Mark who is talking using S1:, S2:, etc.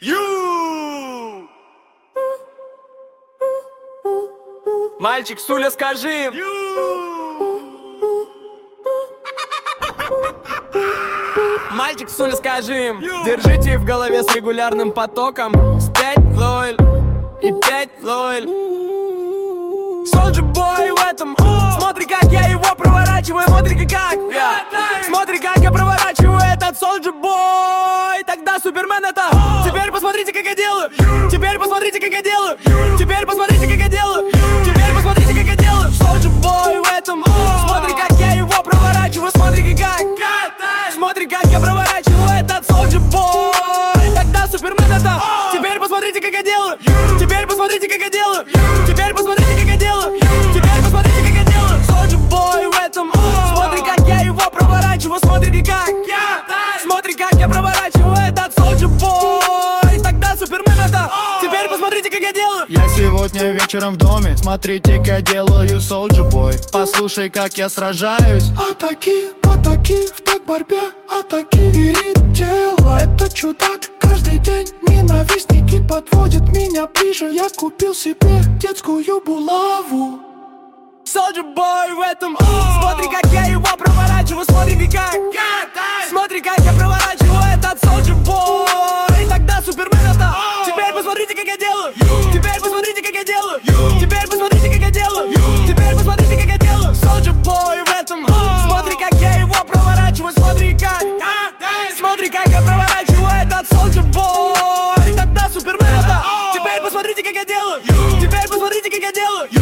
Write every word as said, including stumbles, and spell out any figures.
S1: Ю!
S2: Мальчик, Суля, скажи им. Мальчик, Суля, скажи им. Держите в голове с регулярным потоком. С пять флойль и пять флойль. Soldier Boy в этом. Смотри, как я его проворачиваю. Смотри, как я. Смотри, как я проворачиваю этот Soldier Boy. Тогда Супермен это. Теперь посмотрите, как я делаю. Теперь посмотрите, как я делаю. Теперь посмотрите, как я делаю. Теперь посмотрите, как я делаю. Soldier Boy в этом. Смотри, как я его проворачиваю. Смотри, как. Смотри, как я проворачиваю этот Soldier Boy. Тогда Супермен это. Теперь посмотрите, как я делаю. Теперь посмотрите, как я делаю. Теперь посмотрите, как я делаю. Теперь посмотрите, как я делаю. Soldier Boy в этом. Смотри, как я его проворачиваю. Смотри, как я. Смотри, как я проворачиваю этот Soldier Boy. Тогда Супермен это. Теперь посмотрите, как я делаю.
S3: Я сегодня вечером в доме. Смотрите, как я делаю Soldier Boy. Послушай, как я сражаюсь.
S4: Атаки, атаки, в так борьбе, атаки. Ирит тело, это чудак. Каждый день ненавистники подводят меня ближе. Я купил себе детскую булаву.
S2: Soldier Boy в этом. Смотри, как я его проворачиваю. Смотри, как. Смотри, как я проворачиваю этот Soldier Boy. Тогда Супермен это. Теперь посмотрите, как я делаю. Теперь посмотрите, как я делаю. Теперь посмотрите, как я делаю. Теперь посмотрите, как я делаю. Soldier Boy в этом. Смотри, как я его проворачиваю. Смотри, как. Смотри, как я проворачиваю этот Soldier Boy. Тогда Супермен это. Теперь посмотрите, как я делаю. Теперь посмотрите, как я делаю.